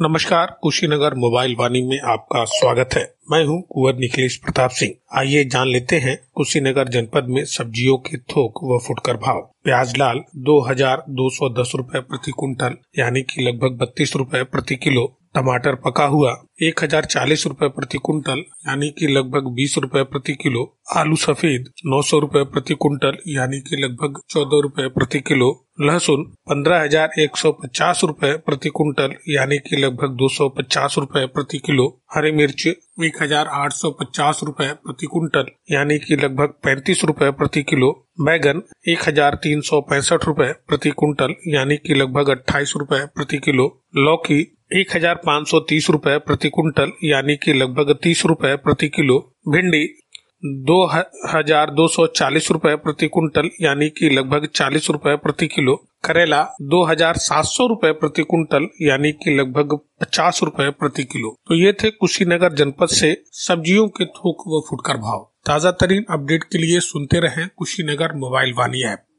नमस्कार, कुशीनगर मोबाइल वाणी में आपका स्वागत है। मैं हूं कुंवर निखिलेश प्रताप सिंह। आइए जान लेते हैं कुशीनगर जनपद में सब्जियों के थोक व फुटकर भाव। प्याज लाल 2210 रुपए प्रति कुंटल यानी कि लगभग 32 रुपए प्रति किलो। टमाटर पका हुआ 1040 रुपए प्रति कुंटल यानी कि लगभग 20 रुपए प्रति किलो। आलू सफेद 900 रुपए प्रति कुंटल यानी कि लगभग 14 रुपए प्रति किलो। लहसुन 15,150 रुपए प्रति कुंटल यानी कि लगभग 250 रुपए प्रति किलो। हरी मिर्च 1,850 रुपए प्रति कुंटल यानी कि लगभग 35 रुपए प्रति किलो। बैगन 1,365 रुपए प्रति कुंटल यानी कि लगभग 28 रुपए प्रति किलो। लौकी 1,530 रुपए प्रति कुंटल यानी कि लगभग 30 रुपए प्रति किलो। भिंडी 2,240 रुपए प्रति कुंटल यानी कि लगभग 40 रुपए प्रति किलो। करेला 2,700 रुपए प्रति कुंटल यानी कि लगभग 50 रुपए प्रति किलो। तो ये थे कुशीनगर जनपद से सब्जियों के थोक व फुटकर भाव। ताजा तरीन अपडेट के लिए सुनते रहें कुशीनगर मोबाइल वाणी ऐप।